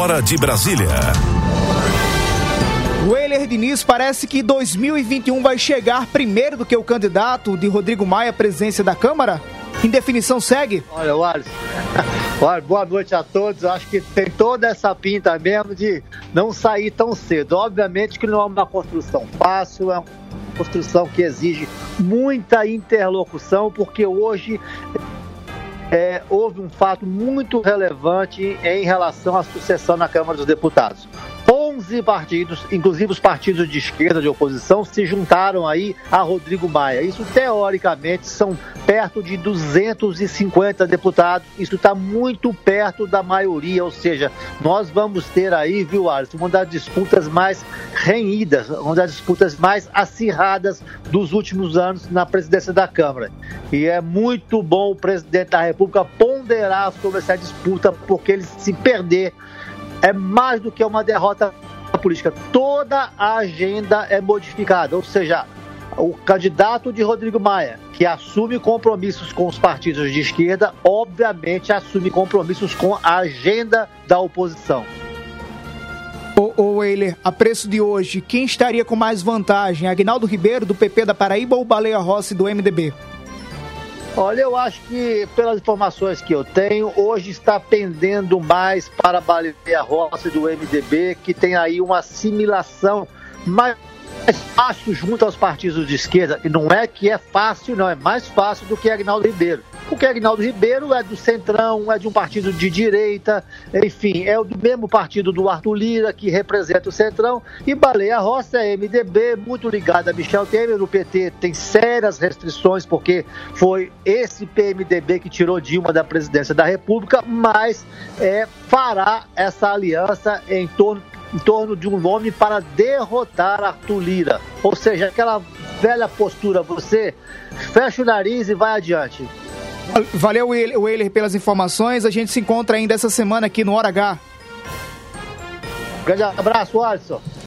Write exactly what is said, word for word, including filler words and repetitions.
Hora de Brasília. Weiler Diniz, parece que dois mil e vinte e um vai chegar primeiro do que o candidato de Rodrigo Maia à presidência da Câmara? Indefinição segue? Olha, Wallace, boa noite a todos. Acho que tem toda essa pinta mesmo de não sair tão cedo. Obviamente que não é uma construção fácil, é uma construção que exige muita interlocução, porque hoje é, houve um fato muito relevante em relação à sucessão na Câmara dos Deputados. onze partidos, inclusive os partidos de esquerda, de oposição, se juntaram aí a Rodrigo Maia. Isso, teoricamente, são perto de duzentos e cinquenta deputados. Isso está muito perto da maioria, ou seja, nós vamos ter aí, viu, Alisson, uma das disputas mais renhidas, uma das disputas mais acirradas dos últimos anos na presidência da Câmara. E é muito bom o presidente da República ponderar sobre essa disputa, porque ele, se perder, é mais do que uma derrota política. Toda a agenda é modificada, ou seja, o candidato de Rodrigo Maia, que assume compromissos com os partidos de esquerda, obviamente assume compromissos com a agenda da oposição. Ô, ô Weiler, a preço de hoje, quem estaria com mais vantagem? Aguinaldo Ribeiro, do P P da Paraíba, ou Baleia Rossi, do M D B? Olha, eu acho que, pelas informações que eu tenho, hoje está pendendo mais para a Baleia Rossi do M D B, que tem aí uma assimilação mais fácil junto aos partidos de esquerda. E não é que é fácil, não, é mais fácil do que Aguinaldo Ribeiro. Porque Aguinaldo Ribeiro é do Centrão, é de um partido de direita, enfim, é do mesmo partido do Arthur Lira, que representa o Centrão, e Baleia Rossi é M D B, muito ligada a Michel Temer. O P T tem sérias restrições, porque foi esse P M D B que tirou Dilma da presidência da República, mas é, fará essa aliança em torno, em torno de um nome para derrotar Arthur Lira. Ou seja, aquela velha postura, você fecha o nariz e vai adiante. Valeu, Weiler, pelas informações. A gente se encontra ainda essa semana aqui no Hora H. Grande abraço, Alisson.